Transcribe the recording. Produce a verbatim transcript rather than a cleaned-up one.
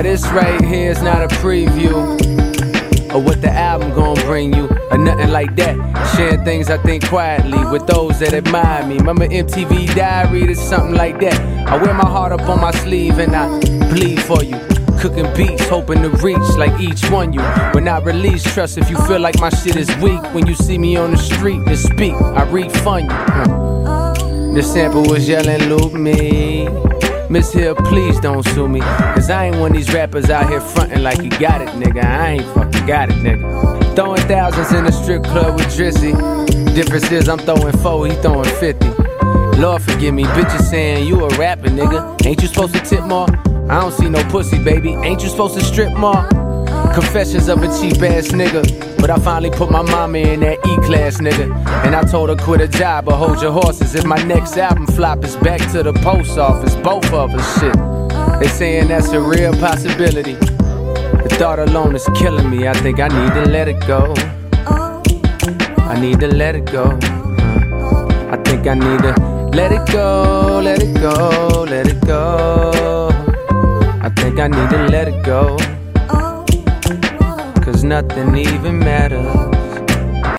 this right here is not a preview of what the album gon' bring you, or nothing like that. Sharing things I think quietly with those that admire me. Remember M T V Diary, it's something like that. I wear my heart up on my sleeve and I bleed for you. Cooking beats, hoping to reach like each one you. When I release, trust if you feel like my shit is weak. When you see me on the street to speak, I refund you. Huh. The sample was yelling, loop me. Miss Hill, please don't sue me. Cause I ain't one of these rappers out here frontin' like you got it, nigga. I ain't fucking got it, nigga. Throwing thousands in a strip club with Drizzy. Difference is I'm throwing four, he throwing fifty. Lord forgive me, bitches saying you a rapper, nigga. Ain't you supposed to tip more? I don't see no pussy, baby. Ain't you supposed to strip more? Confessions of a cheap ass nigga. But I finally put my mama in that E-class, nigga. And I told her quit a job, but hold your horses. If my next album flop, it's back to the post office. Both of us, shit. They saying that's a real possibility. The thought alone is killing me. I think I need to let it go. I need to let it go. Uh, I think I need to let it go, let it go, let it go. I think I need to let it go. Cause nothing even matters.